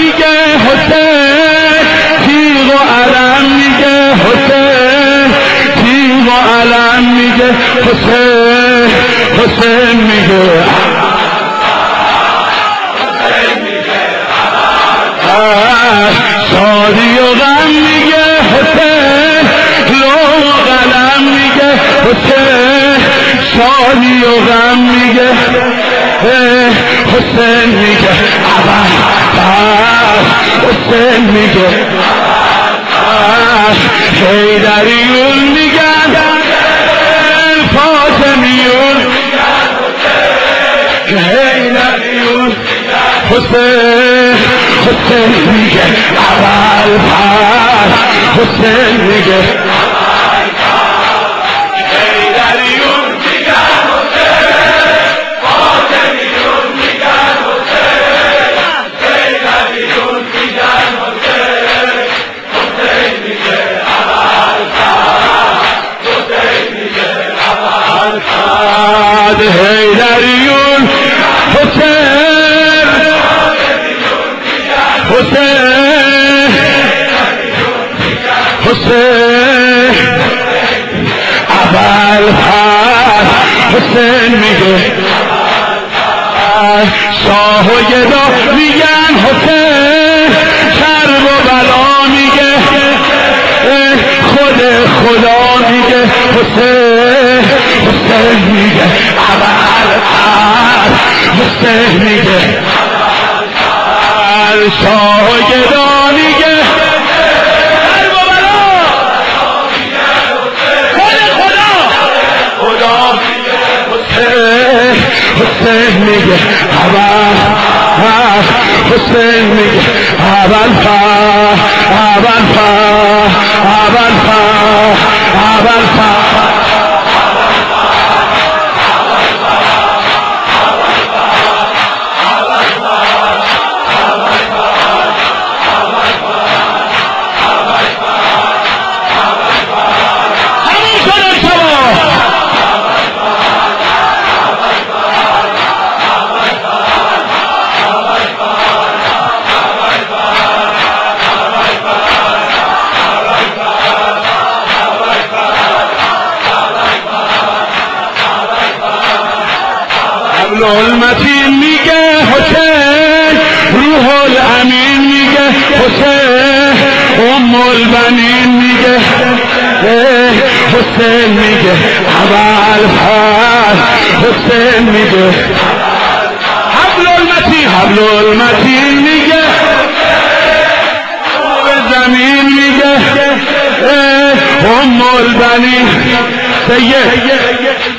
میگه حسین، تیغ و علم میگه حسین، تیغ و علم میگه حسین، حسین میگه شادی و غم میگه حسین، لوح و قلم میگه حسین، شادی و غم میگه حسین میگه اول حسین میگه حیدریون میگن فاطمیون حیدریون حسین، حسین میگه اول حسین میگه حیدریون میگن حسین، فاطمیون میگن حسین، حیدریون میگن حسین، حسین میگه اول حسین میگه اول حیدریون حسین، حسین، حسین اول حسین میگه شاه و گدا میگن حسین، کرب و بلا میگه خود خدا میگه حسین، حسین میگه اول حسین میگه شاه و گدا میگه کرب و بلا خود خدا میگه حسین، حسین میگه اول حسین میگه اول المتین میگه حسین، روح الامین میگه حسین، البنین میگه حسین میگه اول حسین میگه حبل المتین میگه زمین میگه البنین سید